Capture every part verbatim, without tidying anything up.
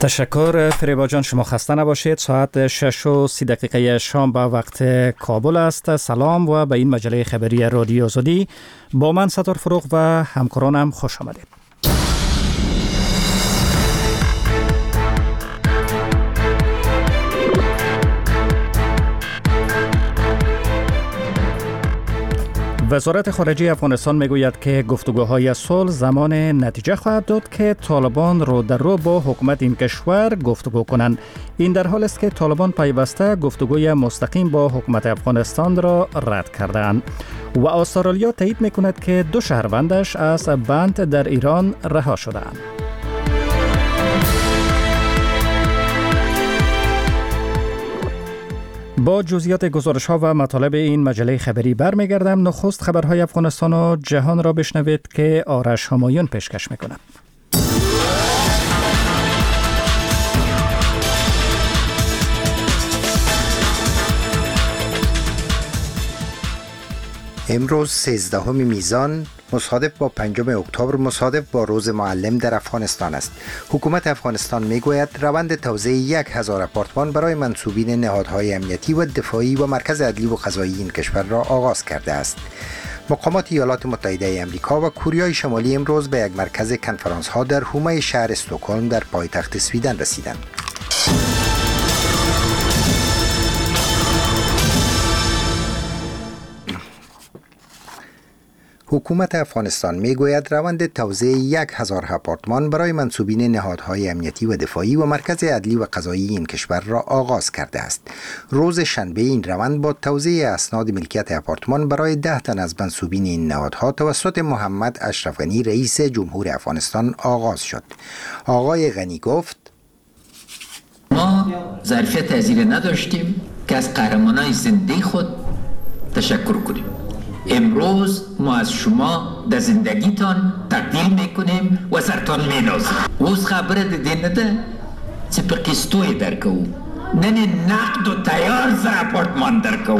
تشکر فریبا جان، شما خسته نباشید. ساعت شش و سی دقیقه شام به وقت کابل است. سلام و به این مجله خبری رادیو آزادی با من ستار فروغ و همکارانم خوش آمدید. وزارت خارجه افغانستان میگوید که گفتگوهای صلح زمان نتیجه خواهد داد که طالبان رو در رو با حکومت این کشور گفتگو کنند. این در حال است که طالبان پیوسته گفتگوی مستقیم با حکومت افغانستان را رد کردند و استرالیا تایید میکند که دو شهروندش از بند در ایران رها شدند. با جزئیات گزارش‌ها و مطالب این مجله خبری برمیگردم. نخست خبرهای افغانستان و جهان را بشنوید که آرش همایون پیشکش می‌کند. امروز سیزدهم میزان مصادف با پنجم اکتبر مصادف با روز معلم در افغانستان است. حکومت افغانستان میگوید روند توزیع یک هزار آپارتمان برای منصوبین نهادهای امنیتی و دفاعی و مرکز عدلی و قضایی این کشور را آغاز کرده است. مقامات ایالات متحده آمریکا و کوریای شمالی امروز به یک مرکز کنفرانس ها در حومه شهر استکهلم در پایتخت سویدن رسیدند. حکومت افغانستان میگوید روند توزیع یک هزار آپارتمان برای منصوبین نهادهای امنیتی و دفاعی و مرکز عدلی و قضایی این کشور را آغاز کرده است. روز شنبه این روند با توزیع اسناد ملکیت آپارتمان برای ده تن از منصوبین این نهادها توسط محمد اشرف غنی رئیس جمهور افغانستان آغاز شد. آقای غنی گفت: ما ظرفیت پذیری نداشتیم که از قهرمانان زنده خود تشکر کنیم. امروز ما از شما در زندگیتان تقدیر میکنیم و سرتان مینازیم. اوز خبره دیده نده چه به قسطوی درکو نه نقد و تیار ز اپارتمان درکو.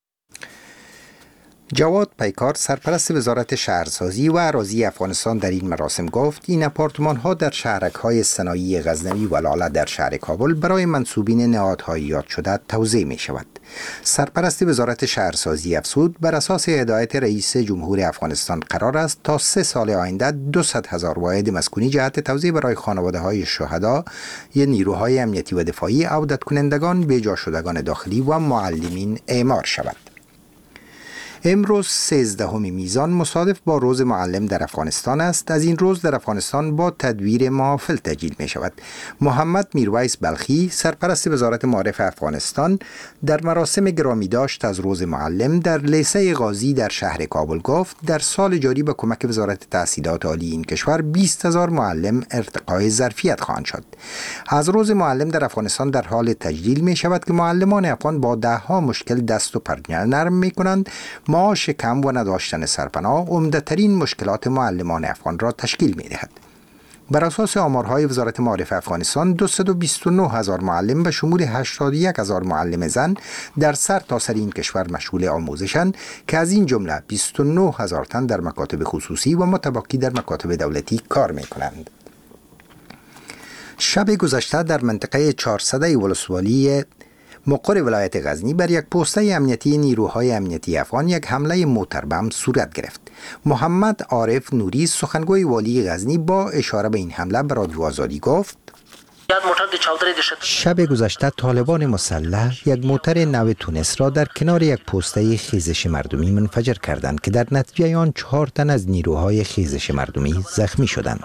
جواد پیکار سرپرست وزارت شهرسازی و اراضی افغانستان در این مراسم گفت این آپارتمان ها در شهرک‌های صنایعی غزنوی و لاله در شهر کابل برای منصوبین نهادهای یاد شده توزیع می شود. سرپرست وزارت شهرسازی افزود بر اساس هدایت رئیس جمهور افغانستان قرار است تا سه سال آینده دویست هزار واحد مسکونی جهت توزیع برای خانواده های شهدا یا نیروهای امنیتی و دفاعی، عودت کنندگان، بیجا شدگان داخلی و معلمین اعمار شود. امروز سیزدهم میزان مصادف با روز معلم در افغانستان است. از این روز در افغانستان با تدویر محافل تجلیل می شود. محمد میرویس بلخی سرپرست وزارت معارف افغانستان در مراسم گرامی داشت از روز معلم در لیسه غازی در شهر کابل گفت در سال جاری به کمک وزارت تحصیلات عالی این کشور بیست هزار معلم ارتقای ظرفیت خواهند شد. از روز معلم در افغانستان در حال تجلیل می شود که معلمان افغان با ده ها مشکل دست و پنجه نرم می کنند. معاش کم و نداشتن سرپناه عمده‌ترین مشکلات معلمان افغان را تشکیل می‌دهد. بر اساس آمارهای وزارت معارف افغانستان دویست و بیست و نه هزار معلم به شمول هشتاد و یک هزار معلم زن در سر تا سر این کشور مشغول آموزشند که از این جمله بیست و نه هزار تن در مکاتب خصوصی و متبقی در مکاتب دولتی کار می‌کنند. شب گذشته در منطقه چهارصده ولسوالی مقر ولایت غزنی بر یک پوسته امنیتی نیروهای امنیتی افغان یک حمله موتربم صورت گرفت. محمد عارف نوری سخنگوی والی غزنی با اشاره به این حمله به رادیو آزادی گفت: شب گذشته طالبان مسلح یک موتر نو تونس را در کنار یک پوسته خیزش مردمی منفجر کردند که در نتیجه آن چهار تن از نیروهای خیزش مردمی زخمی شدند.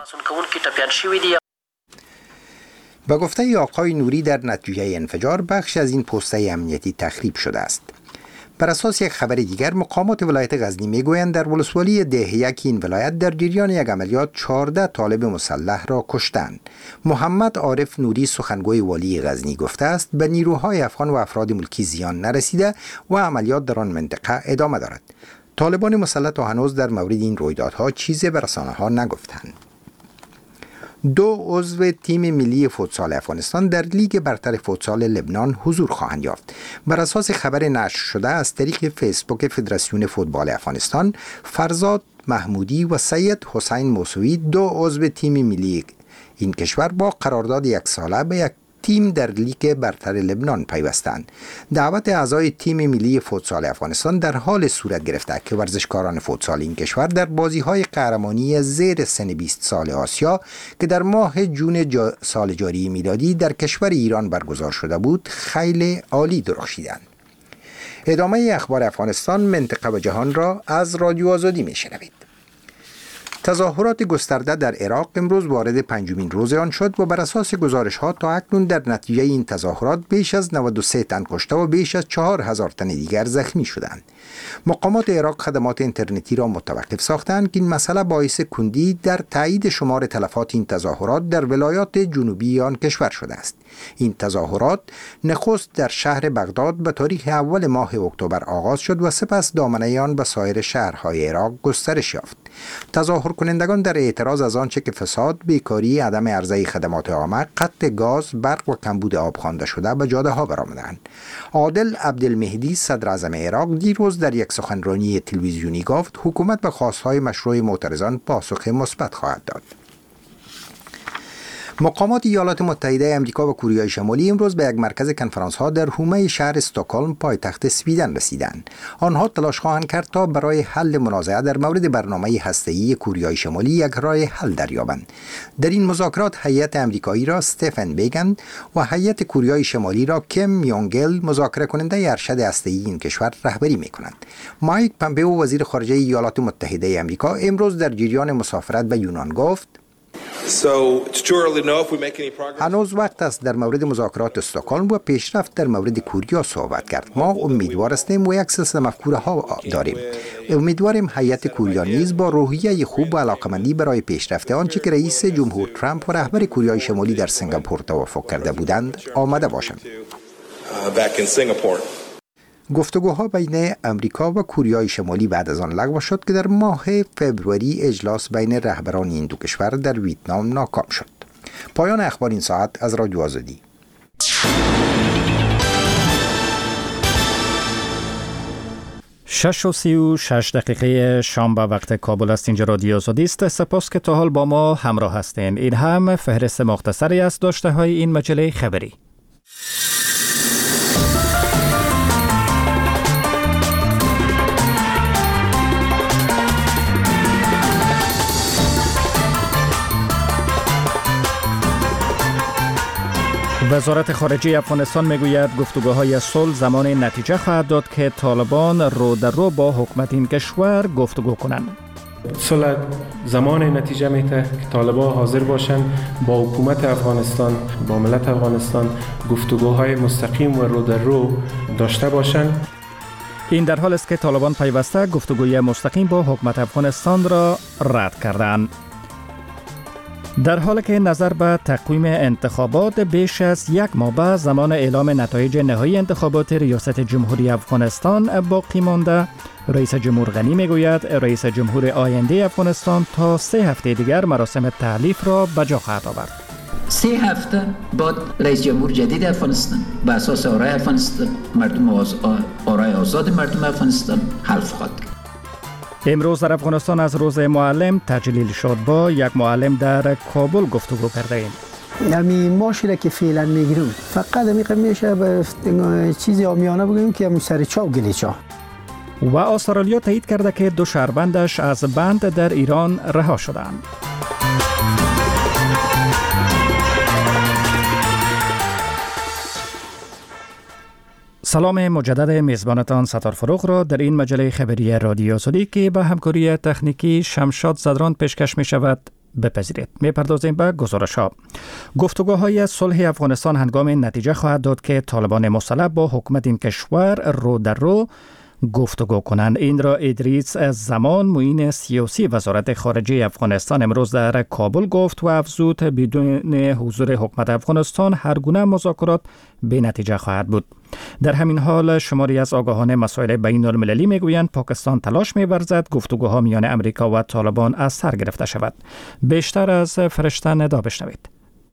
با گفته آقای نوری در نتیجه انفجار بخش از این پوسته امنیتی تخریب شده است. بر اساس یک خبر دیگر مقامات ولایت غزنی میگویند در ولسوالی دهیک این ولایت در جریان یک عملیات چهارده طالب مسلح را کشتند. محمد عارف نوری سخنگوی والی غزنی گفته است به نیروهای افغان و افراد ملکی زیان نرسیده و عملیات در آن منطقه ادامه دارد. طالبان مسلح تا هنوز در مورد این رویدادها چیزی به رسانه‌ها نگفتند. دو عضو تیم ملی فوتسال افغانستان در لیگ برتر فوتسال لبنان حضور خواهند یافت. بر اساس خبر نشر شده از طریق فیسبوک فدراسیون فوتبال افغانستان، فرزاد محمودی و سید حسین موسوی دو عضو تیم ملی این کشور با قرارداد یک ساله به یک تیم در لیگ برتر لبنان پیوستند. دعوت اعضای تیم ملی فوتسال افغانستان در حال صورت گرفته که ورزشکاران فوتسال این کشور در بازی‌های قهرمانی زیر سن بیست سال آسیا که در ماه جون جا سال جاری میلادی در کشور ایران برگزار شده بود خیلی عالی درخشیدند. ادامه اخبار افغانستان، منطقه و جهان را از رادیو آزادی میشنوید. تظاهرات گسترده در عراق امروز وارد پنجمین روز آن شد و بر اساس گزارش‌ها تا اکنون در نتیجه این تظاهرات بیش از نود و سه تن کشته و بیش از چهار هزار تن دیگر زخمی شدند. مقامات عراق خدمات اینترنتی را متوقف ساختند که این مسئله باعث کندی در تایید شمار تلفات این تظاهرات در ولایات جنوبی آن کشور شده است. این تظاهرات نخست در شهر بغداد به تاریخ اول ماه اکتبر آغاز شد و سپس دامنه آن به سایر شهرهای عراق گسترش یافت. تظاهر کنندگان در اعتراض از آنچه که فساد، بیکاری، عدم عرضه خدمات عامه، قطع گاز، برق و کمبود آب خوانده شده به جاده ها برآمدند. عادل عبدالمهدی صدر اعظم عراق دیروز در یک سخنرانی تلویزیونی گفت حکومت به خواستهای مشروع معترضان پاسخ مثبت خواهد داد. مقامات ایالات متحده آمریکا و کره شمالی امروز به یک مرکز کنفرانس ها در حومه شهر استکهلم پایتخت سویدن رسیدند. آنها تلاش خواهند کرد تا برای حل منازعه در مورد برنامه هسته‌ای کره شمالی یک راه حل دریابند. در این مذاکرات هیئت آمریکایی را استفن بیگن و هیئت کره شمالی را کیم یونگل مذاکره کننده ارشد هسته‌ای این کشور رهبری می‌کنند. مایک پامپئو وزیر خارجه ایالات متحده آمریکا امروز در جریان مسافرت به یونان گفت هنوز وقت است در مورد مذاکرات استکهلم و پیشرفت در مورد کوریا صحبت کرد. ما امیدوار هستیم و یک سلسله مفکوره ها داریم. امیدواریم هیئت کوریا نیز با روحیه خوب و علاقمندی برای پیشرفت آنچه که رئیس جمهور ترامپ و رهبر کره شمالی در سنگاپور توافق کرده بودند آماده باشند. گفتگوها بین امریکا و کره شمالی بعد از آن لغو شد که در ماه فوریه اجلاس بین رهبران این دو کشور در ویتنام ناکام شد. پایان اخبار این ساعت از رادیو آزادی. شش و سی و شش دقیقه شام به وقت کابل است. اینجا رادیو آزادی است. سپاس که تا حال با ما همراه هستین. این هم فهرست مختصری از داشته های این مجله خبری. وزارت خارجه افغانستان میگوید گفتگوهای صلح زمان نتیجه خواهد داد که طالبان رو در رو با حکومت این کشور گفتگو کنند. صلح زمان نتیجه میده که طالبان حاضر باشن با حکومت افغانستان، با ملت افغانستان گفتگوهای مستقیم و رو در رو داشته باشن. این در حال است که طالبان پیوسته گفتگوی مستقیم با حکومت افغانستان را رد کردند. در حالی که نظر به تقویم انتخابات بیش از یک ماه بعد زمان اعلام نتایج نهایی انتخابات ریاست جمهوری افغانستان باقی مانده، رئیس جمهور غنی میگوید رئیس جمهور آینده افغانستان تا سه هفته دیگر مراسم تحلیف را به جا خواهد آورد. سه هفته بعد رئیس جمهور جدید افغانستان به اساس آرای افغانستان مردم آز... آرای آزاد مردم افغانستان حلف خواهد کرد. امروز در افغانستان از روز معلم تجلیل شد. با یک معلم در کابل گفتگو کرده ایم. امی ماشی را که فعلا میگیرم فقط امی میشه به چیزی آمیانه بگیم که سر چاو گلیچا. و استرالیا تایید کرده که دو شهروندش از بند در ایران رها شدند. سلام مجدد میزبانتان ستار فروغ را در این مجله خبری رادیو آزادی که به همکاری تکنیکی شمشاد زدران پیشکش می شود بپذیرید. می پردازیم به گزارش ها. گفتگوهای صلح افغانستان هنگام نتیجه خواهد داد که طالبان مسلح با حکومت این کشور رو در رو گفتگو کنند. این را ادریس از زمان معین سیاسی وزارت خارجه افغانستان امروز در کابل گفت و افزود بدون حضور حکومت افغانستان هر گونه مذاکرات به نتیجه خواهد بود. در همین حال شماری از آگاهان مسائل بین المللی میگویند پاکستان تلاش می‌ورزد گفتگوها میان امریکا و طالبان از سر گرفته شود. بیشتر از فرشته ندا بشنوید.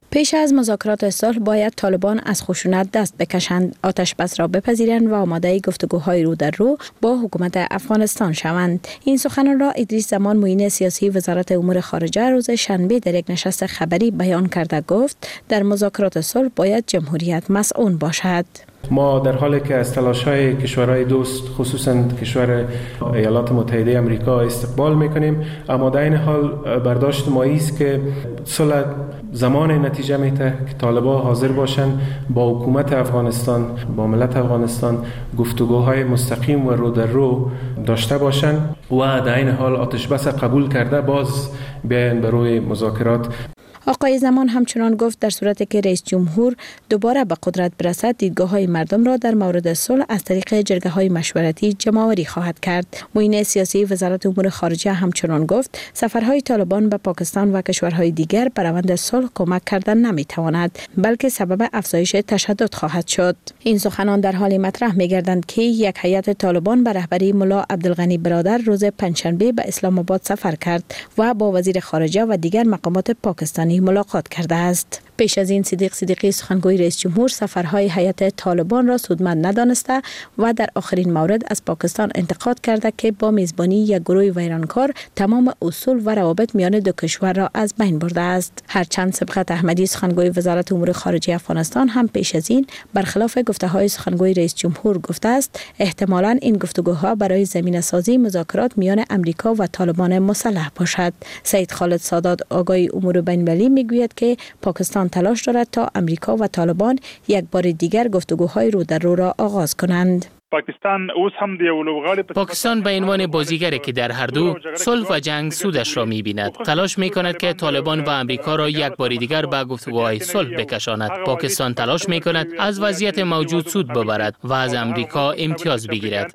پیش از مذاکرات صلح باید طالبان از خشونت دست بکشند، آتش بس را بپذیرند و آماده گفتگوهای رو در رو با حکومت افغانستان شوند. این سخنان را ادریس زمان معین سیاسی وزارت امور خارجه روز شنبه در یک نشست خبری بیان کرده گفت در مذاکرات صلح باید جمهوریت مسئول باشد. ما در حالی که از تلاش‌های کشورهای دوست خصوصا کشور ایالات متحده آمریکا استقبال می‌کنیم، اما در این حال برداشت ما است که صلح زمان نتیجه می‌ده که طالبان حاضر باشند با حکومت افغانستان، با ملت افغانستان گفتگوهای مستقیم و رو در رو داشته باشند و در این حال آتش بس قبول کرده باز بیاین به روی مذاکرات. آقای زمان همچنان گفت در صورتی که رئیس جمهور دوباره به قدرت برسد، دیدگاه‌های مردم را در مورد صلح از طریق جرگه‌های مشورتی جمع‌آوری خواهد کرد. معین سیاسی وزارت امور خارجه همچنان گفت سفرهای طالبان به پاکستان و کشورهای دیگر به روند صلح کمک کردن نمی‌تواند، بلکه سبب افزایش تشدد خواهد شد. این سخنان در حالی مطرح می‌گردند که یک هیئت طالبان به رهبری ملا عبدالغنی برادر روز پنجشنبه به اسلام آباد سفر کرد و با وزیر خارجه و دیگر مقامات پاکستانی ملاقات کرده است. پیش از این صدیق صدیقی سخنگوی رئیس جمهور سفرهای هیئت طالبان را سودمند ندانسته و در آخرین مورد از پاکستان انتقاد کرده که با میزبانی یک گروه ویرانکار تمام اصول و روابط میان دو کشور را از بین برده است. هرچند سبقت احمدی سخنگوی وزارت امور خارجه افغانستان هم پیش از این برخلاف گفته‌های سخنگوی رئیس جمهور گفته است احتمالاً این گفتگوها برای زمینه‌سازی مذاکرات میان امریکا و طالبان مسلح باشد. سید خالد سادات آگای امور بین‌المللی میگوید که پاکستان تلاش دارد تا امریکا و طالبان یک بار دیگر گفتگوهای رو در رو را آغاز کنند. پاکستان اوس هم دی ولوغالی پاکستان به عنوان بازیگری که در هر دو صلح و جنگ سودش را می‌بیند تلاش می‌کند که طالبان و امریکا را یک بار دیگر به گفتگوهای صلح بکشاند. پاکستان تلاش می‌کند از وضعیت موجود سود ببرد و از امریکا امتیاز بگیرد.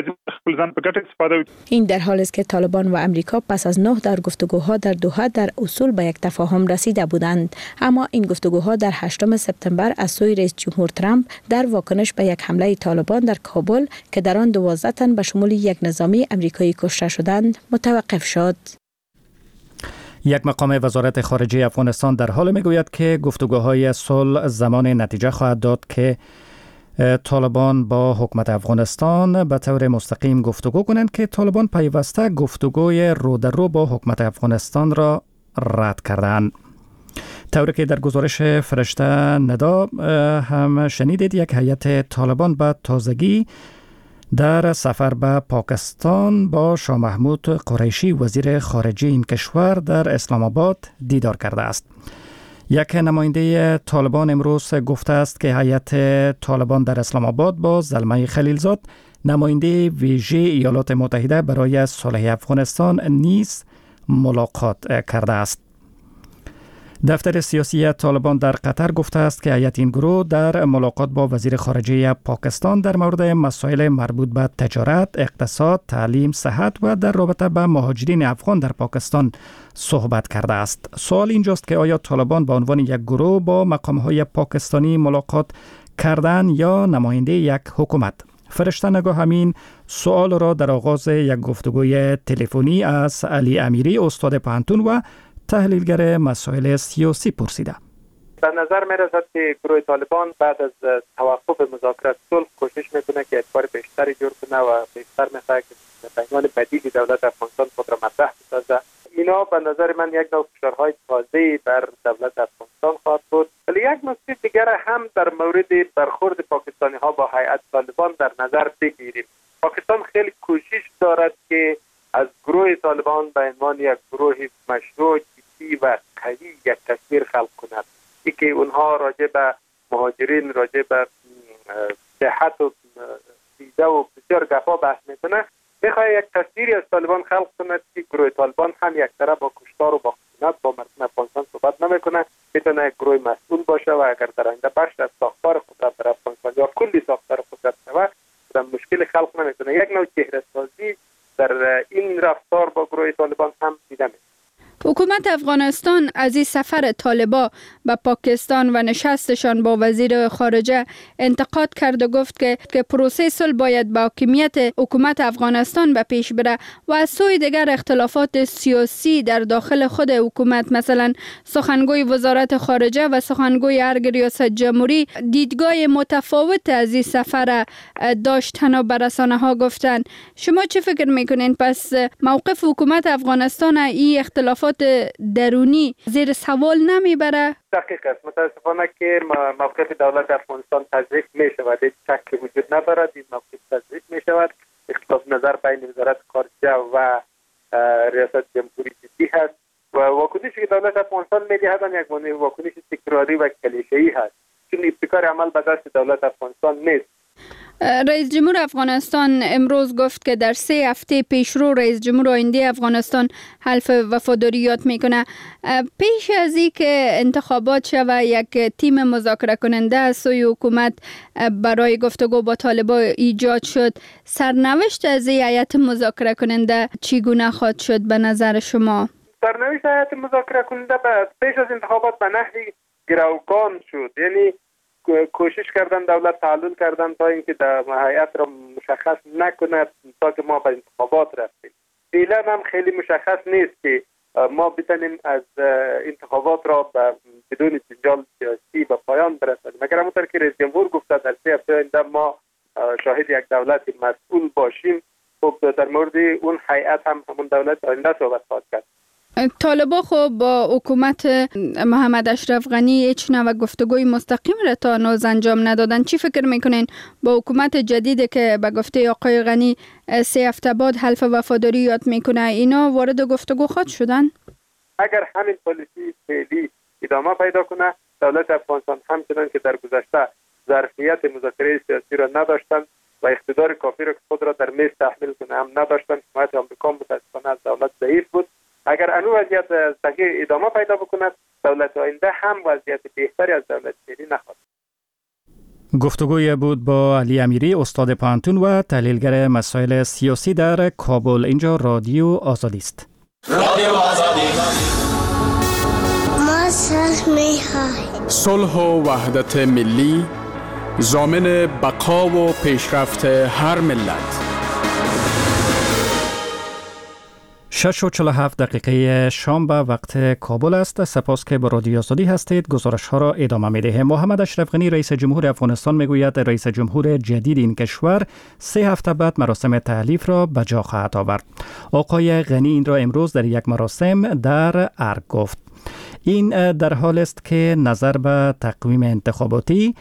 این در حالی است که طالبان و امریکا پس از نه در گفتگوها در دوحه در اصول به یک تفاهم رسیده بودند، اما این گفتگوها در هشتم سپتامبر از سوی رئیس جمهور ترامپ در واکنش به یک حمله طالبان در کابل که در آن دوازده تن به شمول یک نظامی امریکایی کشته شدند متوقف شد. یک مقام وزارت خارجه افغانستان در حال میگوید که گفتگوهای صلح زمان نتیجه خواهد داد که طالبان با حکومت افغانستان به طور مستقیم گفتگو کنند که طالبان پیوسته گفتگوی رو در رو با حکومت افغانستان را رد کردند. طوری که در گزارش فرشته ندا هم شنیدید، یک هیئت طالبان به تازگی در سفر به پاکستان با شاه محمود قریشی وزیر خارجه این کشور در اسلام آباد دیدار کرده است. یک نماینده طالبان امروز گفته است که هیئت طالبان در اسلام آباد با زلمه خلیلزاد نماینده ویژه ایالات متحده برای صلح افغانستان نیز ملاقات کرده است. دفتر سیاسی طالبان در قطر گفته است که هیئت این گروه در ملاقات با وزیر خارجه پاکستان در مورد مسائل مربوط به تجارت، اقتصاد، تعلیم، صحت و در رابطه با مهاجرین افغان در پاکستان صحبت کرده است. سوال اینجاست که آیا طالبان به عنوان یک گروه با مقام‌های پاکستانی ملاقات کردن یا نماینده یک حکومت؟ فرشته نگاه همین سوال را در آغاز یک گفتگوی تلفنی از علی امیری استاد پوهنتون و تحلیلگر مسائل سیاسی پرسیده. به نظر می رسد که گروه طالبان بعد از توقف مذاکرات صلح کوشش میکنه که اعتبار بیشتری جور کنه و بیشتر میخواد که پیمان بدیل دولت افغانستان خود را مطرح بسازه. اینا به نظر من یک نوع فشارهای تازه‌ای بر دولت افغانستان خواهد بود. ولی یک نکته دیگر هم در مورد برخورد پاکستانی ها با هیئت طالبان در نظر بگیریم. پاکستان خیلی کوشش دارد که از گروه طالبان به عنوان یک گروه مشروع، جدی و قوی یک تصویر خلق کند. ای که اونها راجع به مهاجرین، راجع به صحت و سیده و بسیار گپا بحث میکنه، میخواد یک تصویری از طالبان خلق کند که گروه طالبان هم یک طرف با کشتار و با خشونت با مردم افغانستان صحبت نمیکنه، میتونه یک گروه مسئول باشه و اگر در آینده بخش از ساختار قدرت در افغانستان یا کلی ساختار قدرت شود، در مشکل خلق نمیکنه. یک نوع چهره سازی در این رفتار با گروه طالبان هم دیده میشه. حکومت افغانستان از این سفر طالبا به پاکستان و نشستشان با وزیر خارجه انتقاد کرد و گفت که که پروسه صلح باید با حاکمیت حکومت افغانستان به پیش بره و از سوی دیگر اختلافات سیاسی در داخل خود حکومت، مثلا سخنگوی وزارت خارجه و سخنگوی ارگ ریاست جمهوری دیدگاه متفاوت از این سفر داشتن و به رسانه ها گفتن. شما چه فکر میکنین؟ پس موقف حکومت افغانستان این اختلافات درونی زیر سوال نمیبره؟ دقیق است. متاسفانه که موقف دولت افغانستان تضعیف می شود، هیچ شک وجود ندارد. این موقف تضعیف می شود. اختلاف نظر بین وزارت خارجه و ریاست جمهوری جدی هست و واکنشی که دولت افغانستان میدهد یک واکنش تکراری و کلیشه‌ای هست، چون ابتکار عمل به دست دولت افغانستان نیست. رئیس جمهور افغانستان امروز گفت که در سه هفته پیشرو رئیس جمهور آینده افغانستان حلف وفاداریات میکنه. پیش از این که انتخابات شود، یک تیم مذاکره کننده از سوی حکومت برای گفتگو با طالبان ایجاد شد. سرنوشت از این هیئت مذاکره کننده چگونه خواهد شد به نظر شما؟ سرنوشت هیئت مذاکره کننده پیش از انتخابات به نحوی گروگان شد. یعنی کوشش کردن دولت تعلل کردن تا اینکه در هیئت را مشخص نکند تا که ما به انتخابات رفتیم. فعلا هم خیلی مشخص نیست که ما بتونیم از انتخابات را بدون جنجال سیاسی به پایان برسانیم. مگر همونطور که رئیس جمهور گفته در سه هفته آینده ما شاهد یک دولت مسئول باشیم، خب در مورد اون هیئت هم همون دولت آینده صحبت خواهد کرد. طالبان خب با حکومت محمد اشرف غنی هیچ نوع گفتگوی مستقیم را تا هنوز انجام ندادن. چی فکر میکنین با حکومت جدید که به گفته آقای غنی سه هفته بعد حلف وفاداری یاد میکنه، اینا وارد گفتگو خواهد شدن؟ اگر همین پالیسی فعلی ادامه پیدا کنه، دولت افغانستان همچنان که در گذشته ظرفیت مذاکره سیاسی را نداشتند و اقتدار کافی را که خود را در میز تحمیل کنه هم نداشتند، حمایت آمریکا متاسفانه از دولت ضعیف بود. اگر انو وضعیت تغییر ادامه پیدا بکند، دولت آینده هم وضعیت بهتری از دولت فعلی نخواهد. گفتگوی بود با علی امیری، استاد پانتون و تحلیلگر مسائل سیاسی در کابل. اینجا رادیو آزادی است. رادیو آزادی. ما صلح می‌خواهیم. صلح و وحدت ملی ضامن بقا و پیشرفت هر ملت. شش و چهل و هفت دقیقه شام به وقت کابل است. سپاس که با رادیو آزادی هستید. گزارش ها را ادامه می دهیم. محمد اشرف غنی رئیس جمهور افغانستان می گوید رئیس جمهور جدید این کشور سه هفته بعد مراسم تحلیف را به جا خواهد آورد. آقای غنی این را امروز در یک مراسم در ارگ گفت. این در حال است که نظر به تقویم انتخاباتی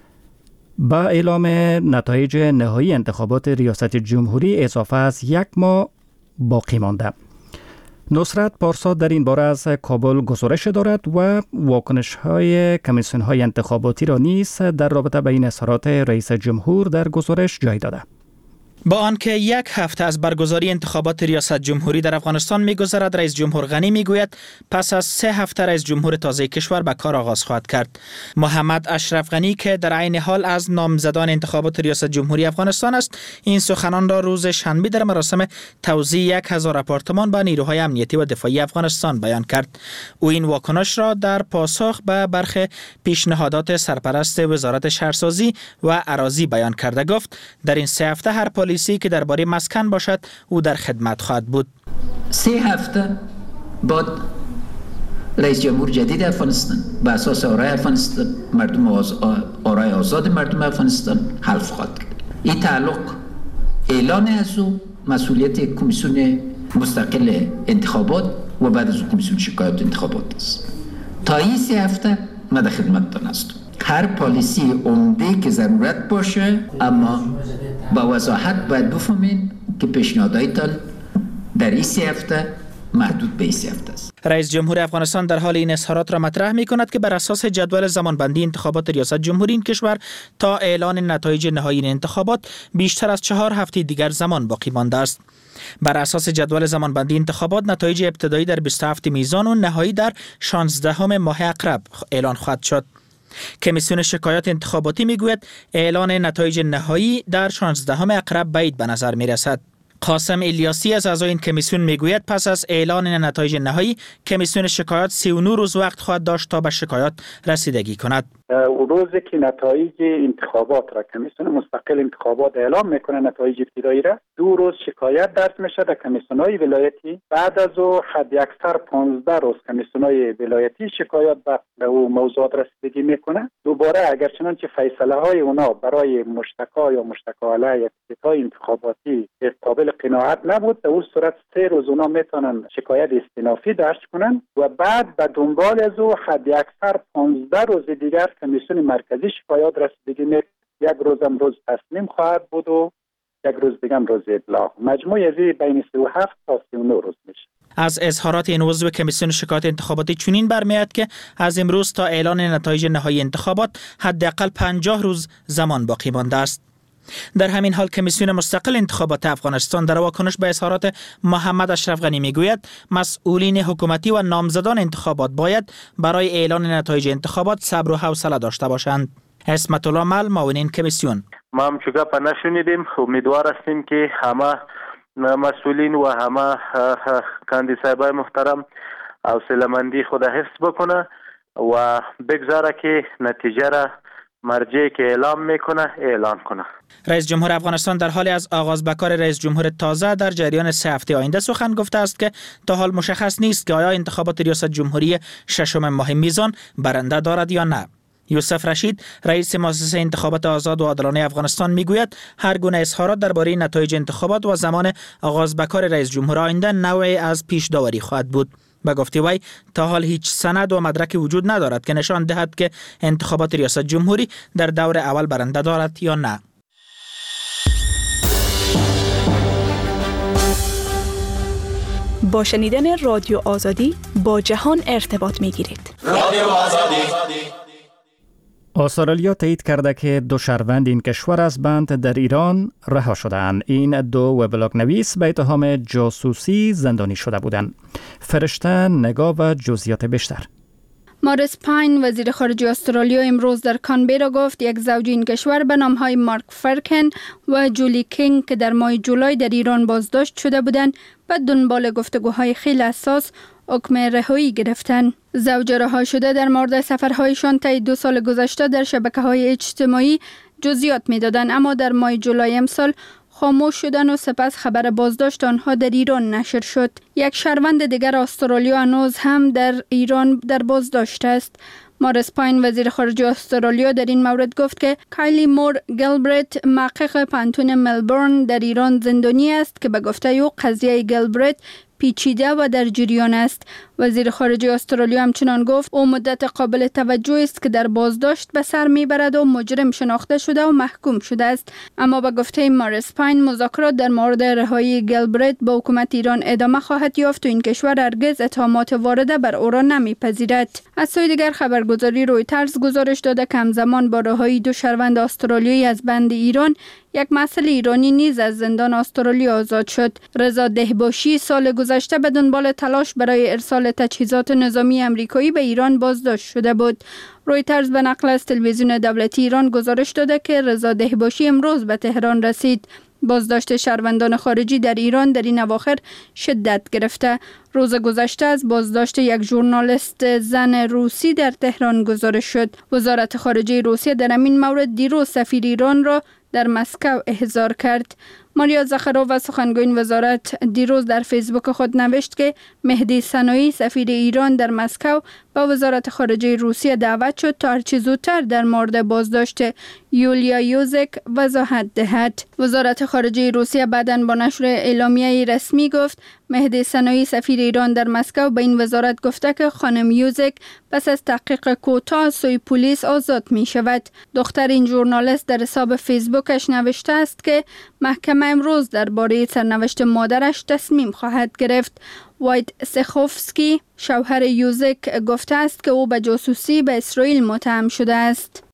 با اعلام نتایج نهایی انتخابات ریاست جمهوری اضافه از یک ماه باقی مانده. نصرت پارسا در این باره از کابل گزارش دارد و واکنش های کمیسیون های انتخاباتی را نیز در رابطه با این اظهارات رئیس جمهور در گزارش جای داده. با آنکه یک هفته از برگزاری انتخابات ریاست جمهوری در افغانستان می‌گذرد، رئیس جمهور غنی می‌گوید پس از سه هفته رئیس جمهور تازه کشور به کار آغاز خواهد کرد. محمد اشرف غنی که در عین حال از نامزدان انتخابات ریاست جمهوری افغانستان است، این سخنان را روز شنبه در مراسم توزیع یک هزار آپارتمان به نیروهای امنیتی و دفاعی افغانستان بیان کرد. او این واکنش را در پاسخ به برخی پیشنهادات سرپرست وزارت شهرسازی و اراضی بیان کرده گفت در این سه هفته هر پلیسی که درباره مسکن باشد او در خدمت خواهد بود. سه هفته بعد رئیس جمهور جدید افغانستان به اساس آرای افغانستان مردم آز... آرای آزاد مردم افغانستان حلف خواهد کرد. این تعلق اعلان از او مسئولیت کمیسیون مستقل انتخابات و بعد از کمیسیون شکایات انتخابات است. تا این سه هفته ما در خدمتتان هستم. هر پالیسی عمده که ضرورت باشه، اما با وضاحت باید بفهمین که پیشنهاداتتان در این سه هفته محدود به این سه هفته است. رئیس جمهور افغانستان در حال این اظهارات را مطرح می کند که بر اساس جدول زمانبندی انتخابات ریاست جمهوری این کشور تا اعلان نتایج نهایی این انتخابات بیشتر از چهار هفته دیگر زمان باقی مانده است. بر اساس جدول زمانبندی انتخابات نتایج ابتدایی در بیست و هفت میزان و نهایی در شانزدهم ماه عقرب اعلان خواهد شد. کمیسیون شکایات انتخاباتی میگوید اعلان نتایج نهایی در شانزدهم عقرب بعید به نظر می رسد. قاسم الیاسی از اعضای این کمیسیون میگوید پس از اعلان نتایج نهایی کمیسیون شکایات سی و نه روز وقت خواهد داشت تا به شکایات رسیدگی کند. روزی که نتایج انتخابات را کمیسیون مستقل انتخابات اعلام میکنه نتایج ابتدایی را، دو روز شکایت درج میشه در کمیسیون‌های ولایتی. بعد از او حد اکثر پانزده روز کمیسیون‌های ولایتی شکایات به او موضوعات رسیدگی میکنه. دوباره اگر چنانچه فیصله های اونا برای مشتکا یا مشتکا علیه های انتخاباتی قابل قناعت نبود، در اون صورت سه روز اونا میتونن شکایت استینافی درج کنن و بعد به دنبال از او حد اکثر پانزده روز دیگر کمیسیون مرکزی شکایات رسیدگی میکنه. یک روزم روز تصمیم خواهد بود و یک روز دیگه هم روز ابلاغ. مجموع از بین سی و هفت تا سی و نه روز میشه. از اظهارات این عضو کمیسیون شکایات انتخاباتی چنین برمیاد که از امروز تا اعلان نتایج نهایی انتخابات حداقل پنجاه روز زمان باقی مانده است. در همین حال کمیسیون مستقل انتخابات افغانستان در واکنش به اظهارات محمد اشرف غنی میگوید مسئولین حکومتی و نامزدان انتخابات باید برای اعلان نتایج انتخابات صبر و حوصله داشته باشند. اسمت الله مل، معاون کمیسیون: ما هم چوگه پا نشونیدیم. امیدوار هستیم که همه مسئولین و همه کاندید صاحبای محترم حوصله‌مندی خود حفظ بکنه و بگذاره که نتیجه را مرجعی که اعلام میکنه اعلان کنه. رئیس جمهور افغانستان در حال از آغاز به کار رئیس جمهور تازه در جریان سه هفته آینده سخن گفته است که تا حال مشخص نیست که آیا انتخابات ریاست جمهوری ششم ماه میزان برنده دارد یا نه. یوسف رشید، رئیس مؤسسه انتخابات آزاد و عادلانه افغانستان میگوید هر گونه اظهارات درباره نتایج انتخابات و زمان آغاز به کار رئیس جمهور آینده نوعی از پیش داوری خواهد بود. به گفته وی تا حال هیچ سند و مدرکی وجود ندارد که نشان دهد که انتخابات ریاست جمهوری در دور اول برنده دارد یا نه. با شنیدن رادیو آزادی با جهان ارتباط میگیرید. رادیو آزادی. استرالیا تایید کرده که دو شهروند این کشور از بند در ایران رها شدند. این دو وبلاگ نویس به اتهام جاسوسی زندانی شده بودند. فرشته نگاه و جزئیات بیشتر. ماریس پاین، وزیر خارجه استرالیا، امروز در کانبرا گفت یک زوج این کشور به نامهای مارک فرکن و جولی کینگ که در ماه جولای در ایران بازداشت شده بودند و دنبال گفتگوهای خیلی اساس حکم رهایی گرفتند. زوج رها شده در مورد سفرهایشان طی دو سال گذشته در شبکه‌های اجتماعی جزئیات می‌دادند، اما در ماه جولای امسال خاموش شدن و سپس خبر بازداشت آنها در ایران نشر شد. یک شهروند دیگر استرالیا هنوز هم در ایران در بازداشت است. ماریس پاین، وزیر خارجه استرالیا، در این مورد گفت که کایلی مور گلبرت، محقق پانتون ملبورن، در ایران زندانی است که به گفته او قضیه گلبرت پیچیده و در جریان است. وزیر خارجه استرالیا همچنان گفت او مدت قابل توجه است که در بازداشت به سر میبرد و مجرم شناخته شده و محکوم شده است. اما به گفته ماریس پاین مذاکرات در مورد رهایی گلبرت با حکومت ایران ادامه خواهد یافت و این کشور هرگز اتهامات وارده بر او را نمیپذیرد. از سوی دیگر خبرگزاری رویترز گزارش داده که همزمان با رهایی دو شهروند استرالیایی از بند ایران، یک مسئول ایرانی نیز از زندان استرالیا آزاد شد. رضا دهباشی سال گذشته به دنبال تلاش برای ارسال تجهیزات نظامی آمریکایی به ایران بازداشت شده بود. رویترز به نقل از تلویزیون دولتی ایران گزارش داده که رضا دهباشی امروز به تهران رسید. بازداشت شهروندان خارجی در ایران در این اواخر شدت گرفته. روز گذشته از بازداشت یک ژورنالیست زن روسی در تهران گزارش شد. وزارت خارجه روسیه در همین مورد دیروز سفیر ایران را در مسکو احضار کرد. ماریا زخرووا، سخنگوی وزارت، دیروز در فیسبوک خود نوشت که مهدی سنایی، سفیر ایران در مسکو، با وزارت خارجه روسیه دعوت شد تا هرچه زودتر در مورد بازداشت یولیا یوزک وضاحت دهد. وزارت خارجه روسیه بعداً با نشر اعلامیه رسمی گفت مهدی سنایی، سفیر ایران در مسکو، به این وزارت گفته که خانم یوزک پس از تحقیق کوتاه از سوی پلیس آزاد می شود. دختر این ژورنالیست در حساب فیسبوکش نوشته است که محکمه امروز درباره سرنوشت مادرش تصمیم خواهد گرفت. وایت سخوفسکی، شوهر یوزک، گفته است که او به جاسوسی به اسرائیل متهم شده است.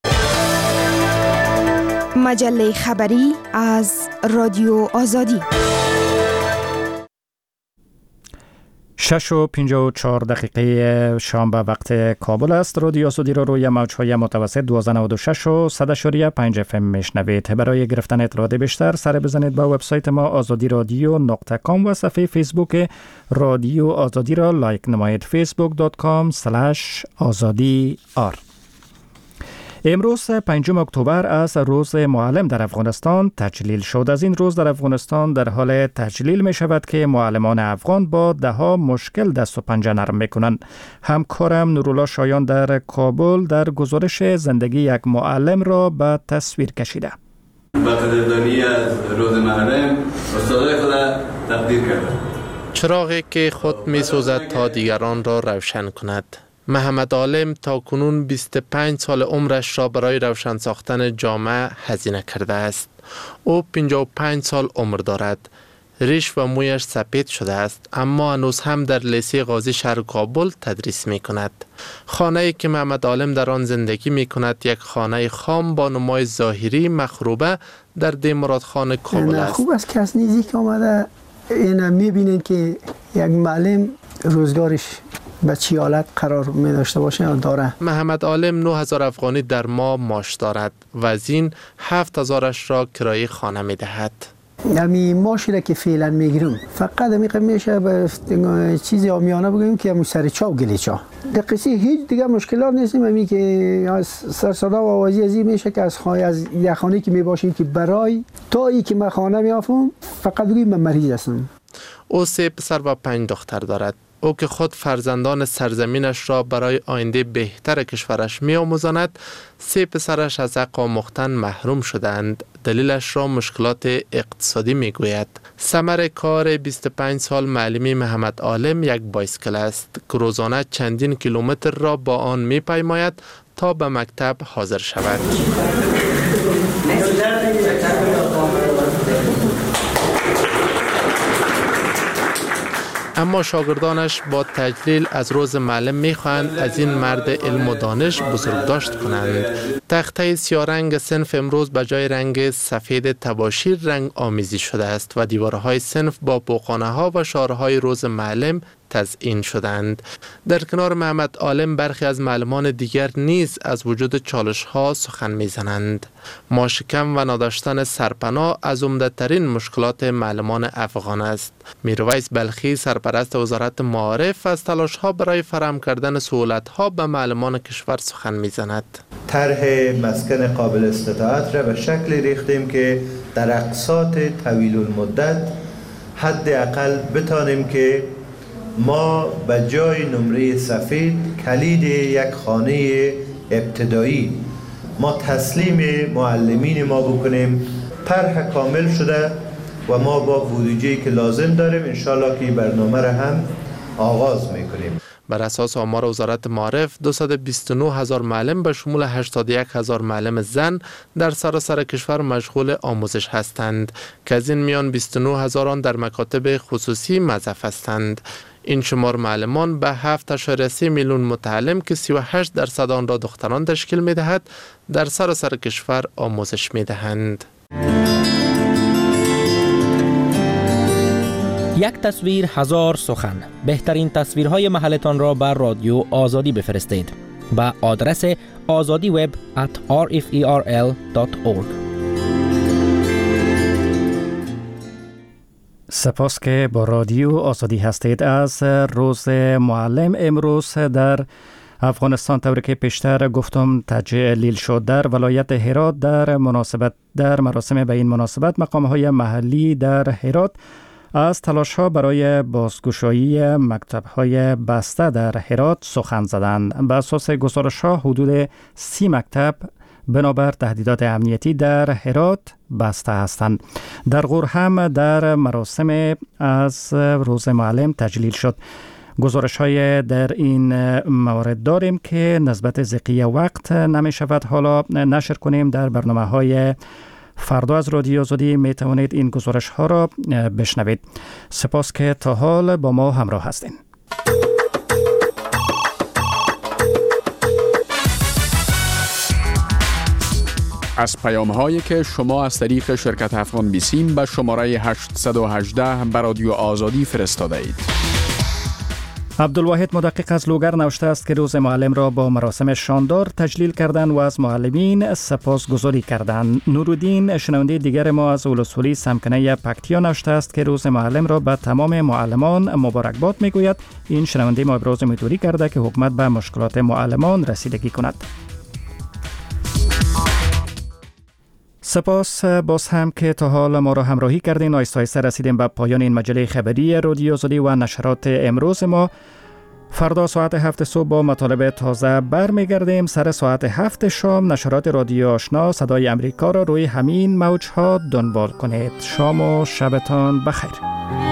مجله خبری از رادیو آزادی. شش و پنجاه و چهار دقیقه شام به وقت کابل است. رادیو آزادی را روی موج‌های متوسط دویست و نود و شش و صد و پنج اف ام میشنوید. برای گرفتن اطلاعات بیشتر سر بزنید به وبسایت ما آزادی رادیو نقطه کام و صفحه فیسبوک رادیو آزادی را لایک نمایید. فیسبوک دات کام اسلش آزادی آر. امروز پنجم اکتبر است، روز معلم در افغانستان تجلیل شد. از این روز در افغانستان در حال تجلیل می شود که معلمان افغان با ده ها مشکل دست و پنجه نرم می کنند. همکارم نورالله شایان در کابل در گزارش زندگی یک معلم را به تصویر کشیده. با قدردانی از روز معلم استادای خود تقدیر کرده. چراغی که خود می سوزد تا دیگران را روشن کند. محمد عالم تا کنون بیست و پنج سال عمرش را برای روشن ساختن جامعه هزینه کرده است. او پنجاه و پنج سال عمر دارد. ریش و مویش سپید شده است، اما هنوز هم در لیسه قاضی شهر کابل تدریس می کند. خانه‌ای که محمد عالم در آن زندگی می کند یک خانه خام با نمای ظاهری مخروبه در دی مراد خان کابل است. خوب است که از نزدیک آمده اینا می بینید که یک معلم روزگارش به چی حالت قرار می داشته باشه یا داره. محمد عالم نه هزار افغانی در ماه معاش دارد و از این هفت هزارش را کرایه خانه می دهد. یعنی معاشی را که فعلا میگیرم فقط میگم میشه به چیزی عامیانه بگیم که مو سر چاو گلیچا در قصه هیچ دیگه مشکلات نیستیم. همین که از سر صدا و آوازی ازی میشه که از خانه از یک خانه که میباشیم که برای تا ای که من خانه میافم فقط بگیم من مریض هستم. او سه پسر و پنج دختر دارد. او که خود فرزندان سرزمینش را برای آینده بهتر کشورش می آموزاند، سه پسرش از حق آموختن محروم شدند. دلیلش را مشکلات اقتصادی می گوید. ثمر کار بیست و پنج سال معلمی محمد عالم یک بایسکل است که روزانه چندین کیلومتر را با آن می پیماید تا به مکتب حاضر شود. اما شاگردانش با تجلیل از روز معلم میخواهند از این مرد علم و دانش بزرگداشت کنند. تخته سیارنگ صنف امروز به جای رنگ سفید تباشیر رنگ آمیزی شده است و دیوارهای صنف با بوقانه ها و شعارهای روز معلم تزیین شدند. در کنار محمد عالم برخی از معلمان دیگر نیز از وجود چالش ها سخن میزنند. ماشکم و نداشتن سرپناه از عمده‌ترین مشکلات معلمان افغان است. میرویس بلخی سرپرست وزارت معارف از تلاش ها برای فراهم کردن سهولت ها به معلمان کشور سخن میزند. طرح مسکن قابل استطاعت را به شکلی ریختیم که در اقساط طویل المدت حداقل بتانیم که ما به جای نمره سفید کلید یک خانه ابتدایی ما تسلیم معلمین ما بکنیم. طرح کامل شده و ما با بودجه‌ای که لازم داریم انشالله که برنامه را هم آغاز میکنیم. بر اساس آمار وزارت معارف دویست و بیست و نه هزار معلم به شمول هشتاد و یک هزار معلم زن در سراسر کشور مشغول آموزش هستند که از این میان بیست و نه هزار آن در مکاتب خصوصی موظف هستند. این شمار معلمان به هفت ممیز سه میلیون متعلم که سی و هشت درصد آن را دختران تشکیل می دهد در سراسر کشور آموزش می دهند. یک تصویر هزار سخن. بهترین تصویرهای محلتان را بر رادیو آزادی بفرستید با آدرس آزادی وب ات آر اف ای آر ال دات اورگ. سپاس که با رادیو آزادی هستید. از روز معلم امروز در افغانستان طوری که پیشتر گفتم تجلیل شد در ولایت هرات در مناسبت در مراسم به این مناسبت مقام‌های محلی در هرات از تلاش‌ها برای بازگشایی مکتب‌های بسته در هرات سخن زدند. بر اساس گزارش‌ها حدود سی مکتب بنابر تهدیدات امنیتی در هرات بسته هستند. در غور هم در مراسم از روز معلم تجلیل شد. گزارش‌های در این مورد داریم که نسبت ضیقی وقت نمی شود حالا نشر کنیم. در برنامه‌های فردا از رادیو آزادی می توانید این گزارش ها را بشنوید. سپاس که تا حال با ما همراه هستین. از پیام هایی که شما از طریق شرکت افغان بیسیم به شماره هشت یک هشت به رادیو آزادی فرستاده اید. عبدالواحد مدقق از لوگر نوشته است که روز معلم را با مراسم شاندار تجلیل کردند و از معلمین سپاسگزاری کردند. نورالدین شنونده دیگر ما از اولوسولی سمکنه پکتیا نوشته است که روز معلم را به تمام معلمان مبارکباد میگوید. این شنونده ما ابراز امیدواری کرده که حکومت به مشکلات معلمان رسیدگی کند. سپاس باز هم که تا حال ما را همراهی کردین. آیسته آیسته رسیدیم به پایان این مجله خبری رادیو آزادی و نشرات امروز ما. فردا ساعت هفت صبح با مطالب تازه برمیگردیم. سر ساعت هفت شام نشرات رادیو آشنا صدای امریکا را روی همین موج‌ها دنبال کنید. شام و شبتان بخیر.